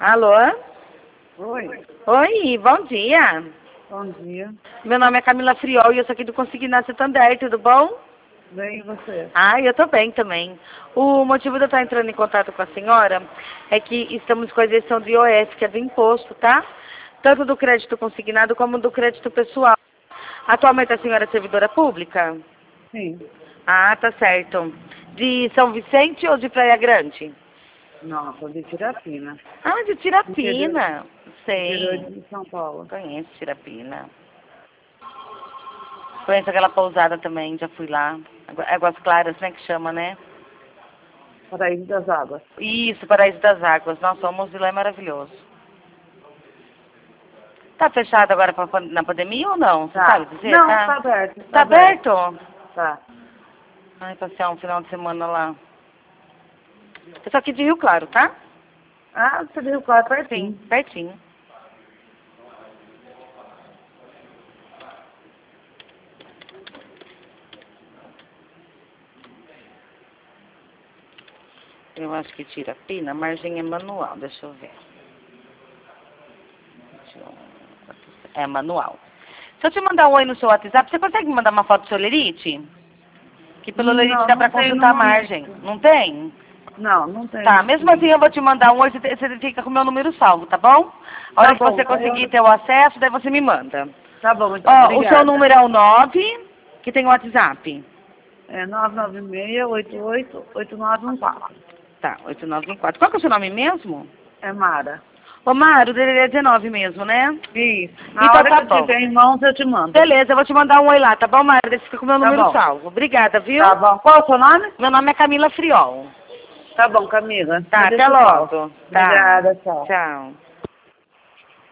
Alô? Oi, Oi, bom dia. bom dia. Meu nome é Camila Friol e eu sou aqui do Consignado Santander, tudo bom? Bem, e você? Ah, eu tô bem também. O motivo de eu estar entrando em contato com a senhora é que estamos com a isenção do IOF, que é do imposto, tá? Tanto do crédito consignado como do crédito pessoal. Atualmente a senhora é servidora pública? Sim. Ah, tá certo. De São Vicente ou de Praia Grande? Não, sou de Tirapina, Ah, de Tirapina. interior Sei. de São Paulo. Conheço Tirapina. Conheço aquela pousada também, já fui lá. Águas Claras, né, que chama, né? Paraíso das Águas. Isso, Paraíso das Águas. Nossa, o almoço de lá é maravilhoso. Tá fechado agora na pandemia ou não? Você sabe dizer? Não, Tá, tá aberto. tá aberto? Tá. Ai, passear um final de semana lá. Eu sou aqui de Rio Claro, tá? Ah, você viu quase Sim, pertinho. pertinho. Eu acho que Tirapina, a margem é manual, deixa eu ver. É manual. Se eu te mandar um oi no seu WhatsApp, você consegue me mandar uma foto do seu lerite? Que pelo lerite Não, dá pra não tem no consultar a margem. momento. Não tem? Não, não tem Tá, nesse mesmo assim momento. eu vou te mandar um oi, você fica com o meu número salvo, tá bom? A hora Tá que bom, você conseguir ter o acesso, daí você me manda. tá bom, então, Ó, o seu obrigada. número é o 9, que tem o WhatsApp. É 996-88-8914. Tá, 8914. Qual que é o seu nome mesmo? É Mara. Ô, Mário, o dele é 19 mesmo, né? Isso. Na Então hora tá que eu bom. tiver em mãos, eu te mando. Beleza, eu vou te mandar um oi lá, tá bom, Mário? Daí você fica com o meu Tá número bom. salvo. Obrigada, viu? Tá bom. Qual é o seu nome? Meu nome é Camila Friol. Tá bom, Camila. Tá, Mas até deixa eu falar. logo. Tá. Obrigada, tchau. Tchau.